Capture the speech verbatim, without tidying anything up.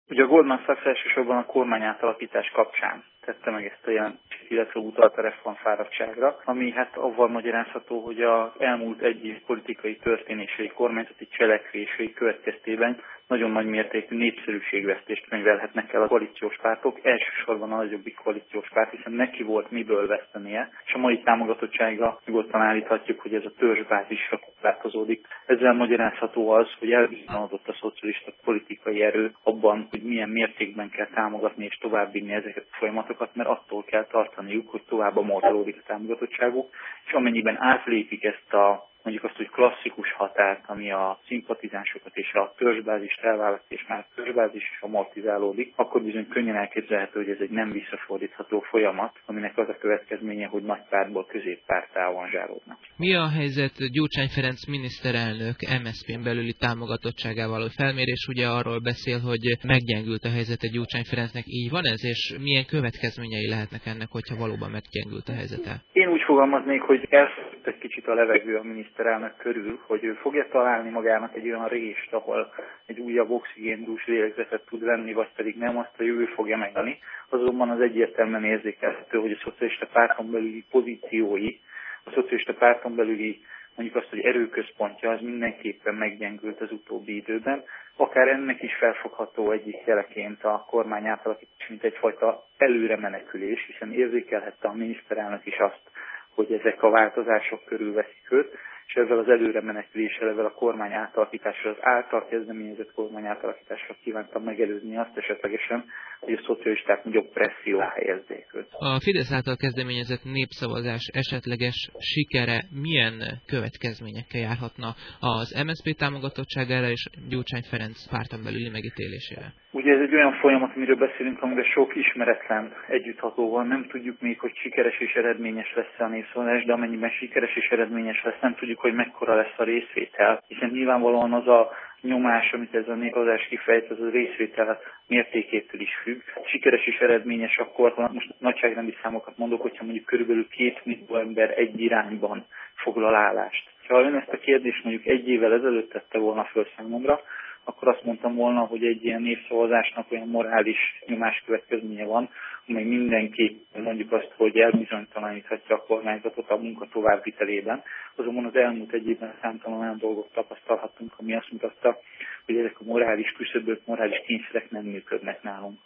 Ugye a Goldman Sachs elsősorban a kormányátalakítás kapcsán tette meg ezt a jelentést, illetve utalt a reformfáradtságra, ami hát avval magyarázható, hogy az elmúlt egy év politikai történései, kormányzati cselekvései következtében nagyon nagy mértékű népszerűségvesztést könyvelhetnek el a koalíciós pártok, elsősorban a nagyobbik koalíciós párt, hiszen neki volt miből vesztenie, és a mai támogatottsága nyugodtan állíthatjuk, hogy ez a törzsbázisra korlátozódik. Ezzel magyarázható az, hogy elbizonyosodott a szocialista politikai erő abban, hogy milyen mértékben kell támogatni és továbbvinni ezeket a folyamatokat, mert attól kell tartaniuk, hogy tovább amortálódik a támogatottságuk, és amennyiben átlépik ezt a mondjuk azt, hogy klasszikus határt, ami a szimpatizánsokat és a törzsbázist elválaszt, és már a törzsbázis is amortizálódik, akkor bizony könnyen elképzelhető, hogy ez egy nem visszafordítható folyamat, aminek az a következménye, hogy nagy pártból középpárttá avanzsálódnak. Mi a helyzet Gyurcsány Ferenc miniszterelnök em es zé pén belüli támogatottságával? A felmérés ugye arról beszél, hogy meggyengült a helyzete Gyurcsány Ferencnek. Így van ez, és milyen következményei lehetnek ennek, hogyha valóban meggyengült a helyzete? Én úgy fogalmaznék, hogy elszállt egy kicsit a levegő a miniszterelnök körül, hogy ő fogja találni magának egy olyan rést, ahol egy újabb oxigéndús lélegzetet tud venni, vagy pedig nem, azt a jövő fogja megadni. Azonban az egyértelműen érzékelhető, hogy a szocialista párton belüli pozíciói, a szocialista párton belüli mondjuk azt, hogy erőközpontja, az mindenképpen meggyengült az utóbbi időben. Akár ennek is felfogható egyik jeleként a kormány átalakítás, mint egyfajta előre menekülés, hiszen érzékelhette a miniszterelnök is azt, hogy ezek a változások körül veszik őt, és ezzel az előre meneküléssel, ezzel a kormány átalakítással, az által kezdeményezett kormány átalakítással kívántam megelőzni azt esetlegesen, hogy a szocialisták nagyobb presszió alá helyezzék őt. A Fidesz által kezdeményezett népszavazás esetleges sikere milyen következményekkel járhatna az em es zé pé támogatottságára és Gyurcsány Ferenc párton belüli megítélésére? Ugye ez egy olyan folyamat, amiről beszélünk, amiben sok ismeretlen együttható van. Nem tudjuk még, hogy sikeres és eredményes lesz a népszavazás, de amennyiben sikeres és eredményes lesz, nem tudjuk, hogy mekkora lesz a részvétel. Hiszen nyilvánvalóan az a nyomás, amit ez a népszavazás kifejt, az a részvétel mértékétől is függ. Sikeres és eredményes akkor, most nagyságrendi számokat mondok, hogyha mondjuk körülbelül két millió ember egy irányban foglal állást. Ha ön ezt a kérdést mondjuk egy évvel ezelőtt tette volna föl számomra, akkor azt mondtam volna, hogy egy ilyen népszavazásnak olyan morális nyomás következménye van, amely mindenki mondjuk azt, hogy elbizonytalaníthatja a kormányzatot a munka továbbvitelében. Azonban az elmúlt egy évben számtalan olyan dolgot tapasztalhattunk, ami azt mutatta, hogy ezek a morális küszöbök, morális kényszerek nem működnek nálunk.